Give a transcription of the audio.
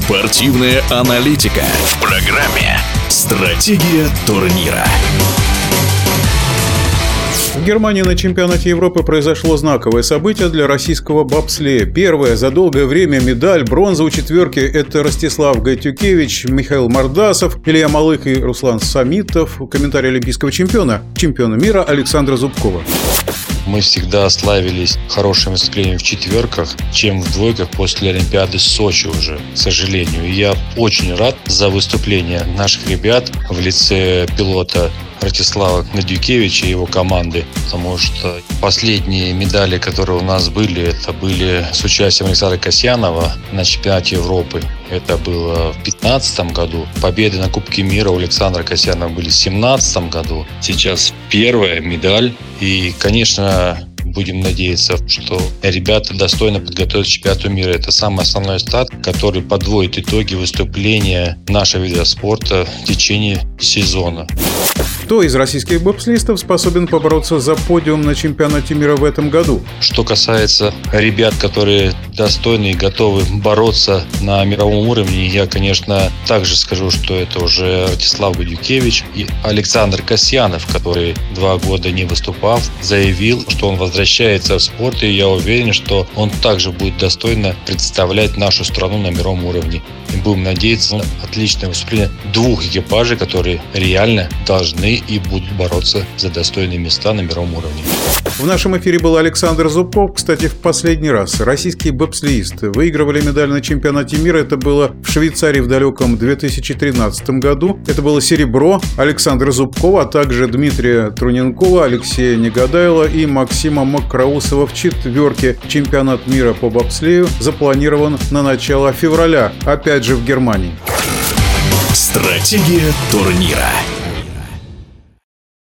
Спортивная аналитика в программе «Стратегия турнира». В Германии на чемпионате Европы произошло знаковое событие для российского бобслея. Первая за долгое время медаль, бронза у четверки – это Ростислав Гайтюкевич, Михаил Мордасов, Илья Малых и Руслан Самитов. Комментарий олимпийского чемпиона мира Александра Зубкова. Мы всегда славились хорошим выступлением в четверках, чем в двойках после Олимпиады Сочи уже, к сожалению. И я очень рад за выступление наших ребят в лице пилота Ростислава Гайтюкевича и его команды, потому что последние медали, которые у нас были, это были с участием Александра Касьянова на чемпионате Европы. Это было в 2015 году. Победы на Кубке мира у Александра Касьянова были в 2017 году. Сейчас первая медаль. И, конечно, будем надеяться, что ребята достойно подготовятся к чемпионату мира. Это самый основной старт, который подводит итоги выступления нашего вида спорта в течение сезона. Кто из российских бобслистов способен побороться за подиум на чемпионате мира в этом году? Что касается ребят, которые достойны и готовы бороться на мировом уровне, я, конечно, также скажу, что это уже Ростислав Гайтюкевич и Александр Касьянов, который 2 года не выступав, заявил, что он возвращается в спорт, и я уверен, что он также будет достойно представлять нашу страну на мировом уровне. И будем надеяться на отличное выступление 2 экипажей, которые реально должны и будут бороться за достойные места на мировом уровне. В нашем эфире был Александр Зубков. Кстати, в последний раз российские бобслеисты выигрывали медаль на чемпионате мира. Это было в Швейцарии в далеком 2013 году. Это было серебро Александра Зубкова, а также Дмитрия Труненкова, Алексея Негодайла и Максима Макроусова в четверке. Чемпионат мира по бобслею запланирован на начало февраля, опять же в Германии. Стратегия турнира.